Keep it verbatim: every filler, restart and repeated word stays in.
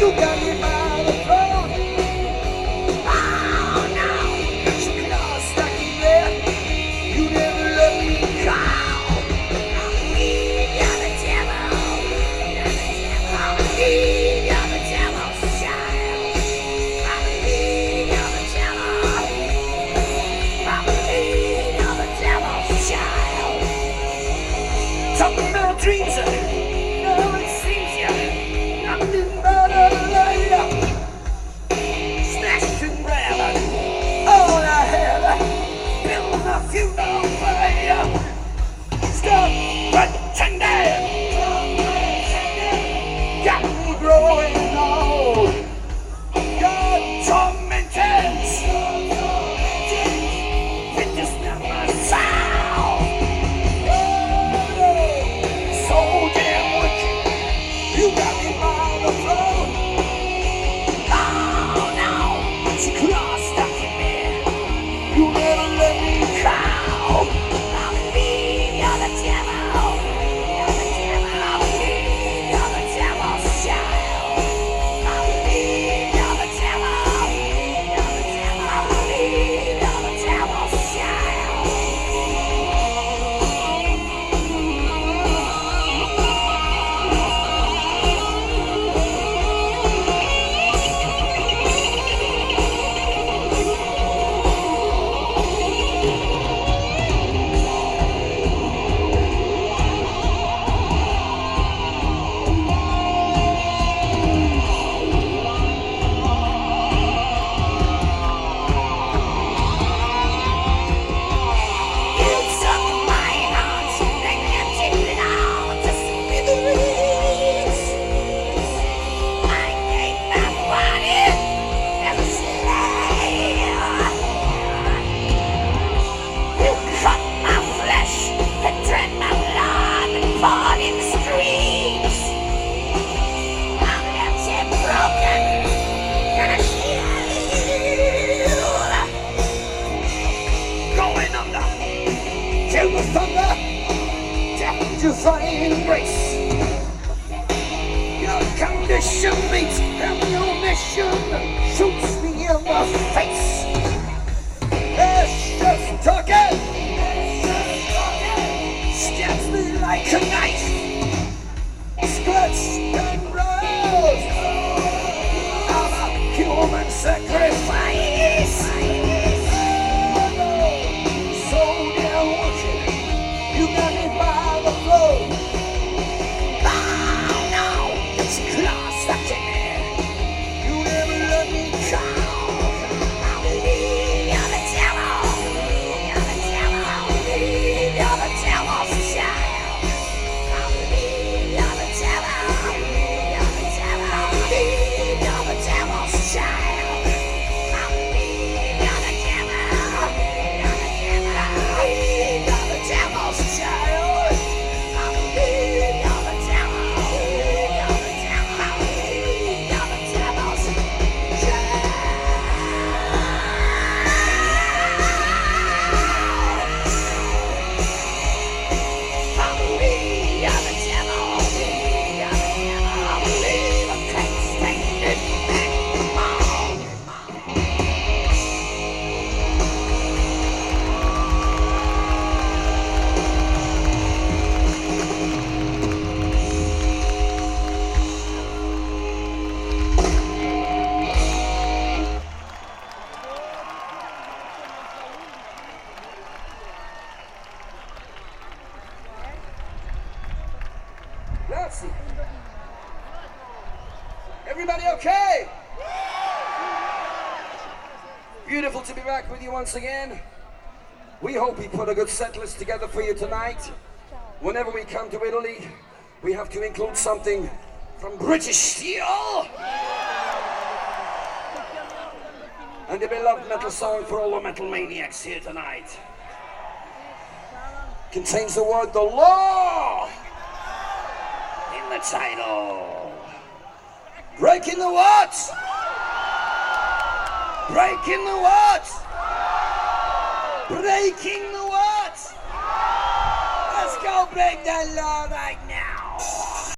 got me by the throat. Oh no, got your claws stuck in there. You never let me go. I believe you're the devil. I believe you're the devil's child. I believe you're the devil. I believe you're the devil's child. Talking about dreams, no it seems ya. Nothing but a liar. Smash and grab, all I had, build my funeral fire. Stop pretending, got me growing old. God tormented, with this number sound. So damn wicked, you got me by the throat. Oh no, but your claws stuck in me. You never let me go. I believe you're the devil. You're the devil. I believe you're the devil's child. I believe you're the devil. You're the devil. I believe you're the devil's child. You took my heart and emptied it out to smithereens. I gave my body as a slave. You cut my flesh and drank my blood and fought in streams. I'm empty, broken, and a shield. Going under, till the thunder, death defying grace. Your condition meets ammunition shoots me in the face. It's just talking, stabs me like a knife, scratched and bruised. I'm a human sacrifice. So damn wicked, you got me by the throat. Oh no, it's claws stuck in me. You never let me go. I believe you're the devil. You're the devil. I believe you're the devil's child. I believe you're the devil. You're the devil. I believe you're the devil's child. I believe you're the devil. You're the devil. I believe you're the devil's child. I believe you're the devil. You're the devil. I believe you're the devil's child. I believe you're the devil. You're the devil. I believe I can't stand it anymore. Grazie. Everybody okay? Beautiful to be back with you once again. We hope we put a good set list together for you tonight. Whenever we come to Italy, we have to include something from British Steel. And the beloved metal song for all the metal maniacs here tonight. Contains the word the law in the title. Breaking the what? Breaking the what? Breaking the what? Let's go break that law right now.